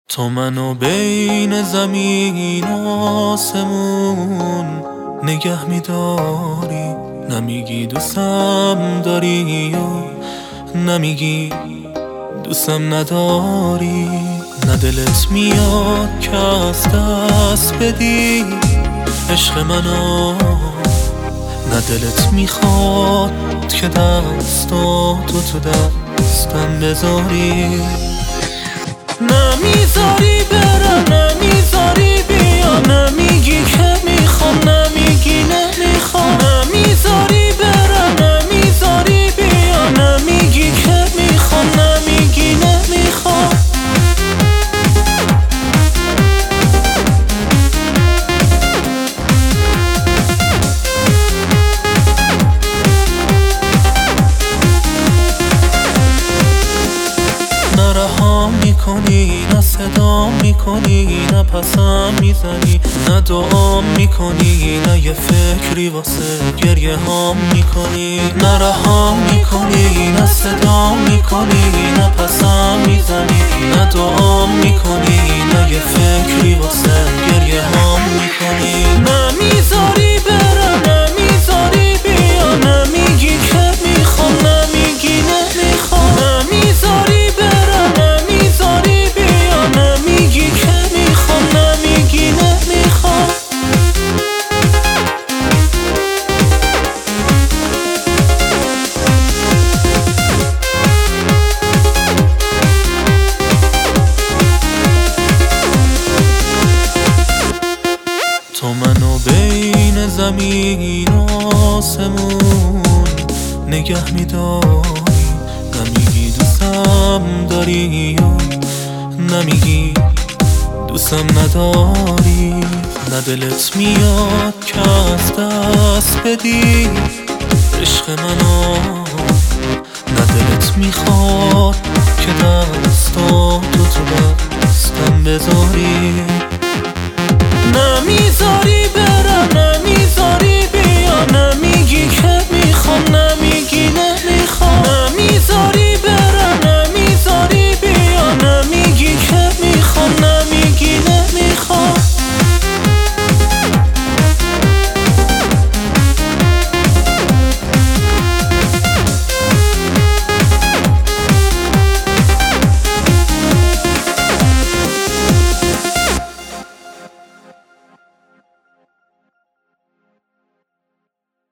تو منو بین زمین و آسمون نگه میداری، نمیگی دوستم داری و نمیگی دوستم نداری. نه دلت میاد که از دست بدی عشق منو، نه دلت میخواد که دستاتو تو دستم بذاری. نمیذاری برم، نمیذاری بیا، نمیگی که میخوام، نمیگی نمیخوام. نمیذاری برم، نمیذاری بیا، نمیگی که میخوام، نمیگی نمیخوام. نه رهام میکنی، نه صدام میکنی، نه پسم میزنی، نه دعام میکنی، نه یه فکری واسه گریه هام میکنی. نه رهام میکنی، نه صدام میکنی، نه پسم میزنی، نه دعام میکنی، نه یه فکری واسه گریه هام میکنی. نمیذاری برم، نمیذاری بیا، نمیگی که میخوام، نمیگی نمیخوام. نمیذاری برم، نمیذاری بیا، نمیگی که میخوام، نمیگی نمیخوام. تو منو بین زمین و آسمون نگه میداری، نمیگی دوستم داری و نمیگی دوستم نداری. نه دلت میاد که از دست بدی عشق منو، نه دلت میخواد که دستاتو تو دستم بذاری.